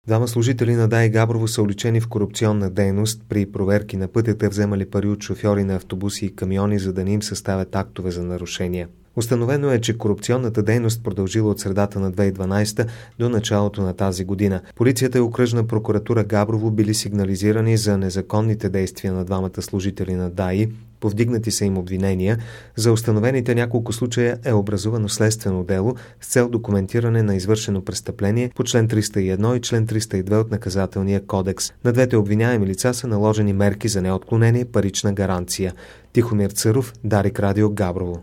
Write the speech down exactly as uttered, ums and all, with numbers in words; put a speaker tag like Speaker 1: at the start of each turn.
Speaker 1: Двама служители на ДАИ Габрово са уличени в корупционна дейност при проверки на пътята, вземали пари от шофьори на автобуси и камиони, за да не им съставят актове за нарушения. Установено е, че корупционната дейност продължила от средата на две хиляди и дванадесета до началото на тази година. Полицията и окръжна прокуратура Габрово били сигнализирани за незаконните действия на двамата служители на ДАИ. Повдигнати са им обвинения. За установените няколко случая е образувано следствено дело с цел документиране на извършено престъпление по член триста и едно и член триста и две от Наказателния кодекс. На двете обвиняеми лица са наложени мерки за неотклонение, парична гаранция. Тихомир Църов, Дарик Радио, Габрово.